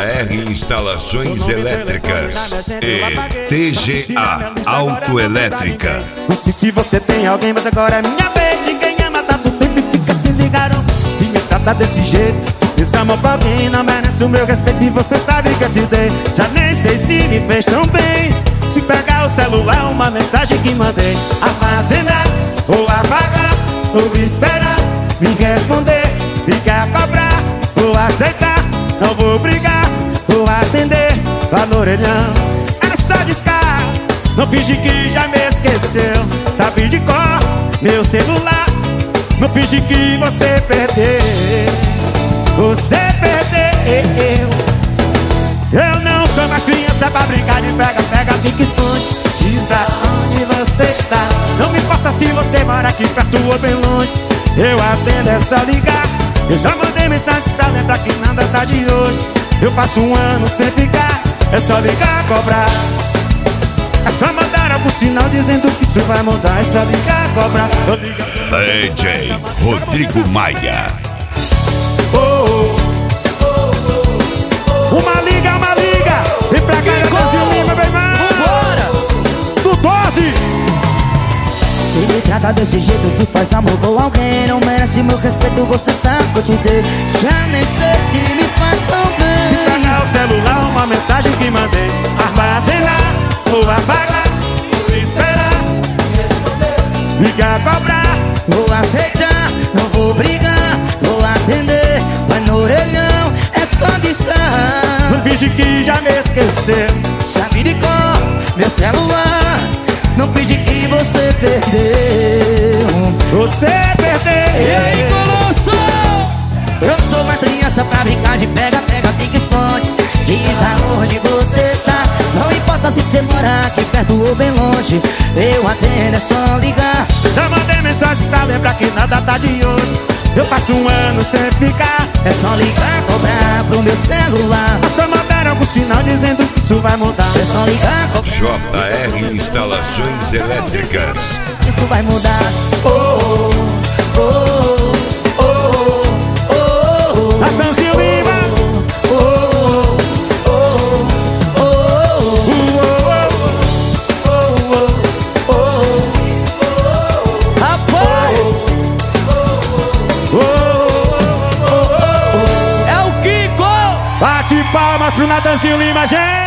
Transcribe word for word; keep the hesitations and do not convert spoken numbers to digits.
R Instalações Elétricas e T G A Autoelétrica. Não sei se você tem alguém, mas agora é minha vez. Ninguém ama tanto tempo e fica se ligaram. Se me trata desse jeito, se fez amor pra alguém, não merece o meu respeito e você sabe que eu te dei. Já nem sei se me fez tão bem. Se pegar o celular, uma mensagem que mandei, armazenar ou apagar, ou esperar me responder, ligar, cobrar, vou aceitar, não vou brigar, vou atender, lá no orelhão é só discar. Não finge que já me esqueceu, sabe de cor meu celular. Não finge que você perdeu, você perdeu. Eu não sou mais criança pra brincar de pega, pega, fica, esconde. Diz aonde você está. Não me importa se você mora aqui perto ou bem longe. Eu atendo, é só ligar. Eu já mandei mensagem pra lembrar que nada tá de hoje. Eu passo um ano sem ficar. É só ligar, cobrar. É só mandar algum sinal dizendo que isso vai mudar. É só ligar, cobrar. Eu ligo. D J Rodrigo Maia. Oh, oh, oh. Uma liga, uma liga. Vem pra cá, Brasil Lima, meu irmão. Vambora! Do doze. Se me trata desse jeito, se faz amor com alguém, não merece meu respeito, você sabe que eu te dei. Já nem sei se me faz tão bem. Se pegar o celular, uma mensagem que mandei, armazenar ou apagar, ou esperar, responder, ligar, cobrar, vou aceitar, não vou brigar, vou atender, vai no orelhão, é só discar. Não finge que já me esqueceu, sabe de cor meu celular. Não finge que você perdeu, você perdeu. E aí, Colosso? Eu sou mais criança pra brincar de pega, pega, fica, esconde. Diz aonde você tá. Não importa se você mora aqui perto ou bem longe. Eu atendo, é só ligar. Já mandei mensagem pra lembrar que nada tá de hoje. Eu passo um ano sem ficar. É só ligar, cobrar pro meu celular. É só mandar algum sinal dizendo que isso vai mudar. É só ligar, cobrar. J R Instalações Elétricas. Isso vai mudar. Oh, oh, oh, oh, oh, oh, oh. Natanzinho Lima. Oh, oh, oh, oh, oh, oh. Rapaz! É o Kiko! Bate palmas pro Natanzinho Lima, gente!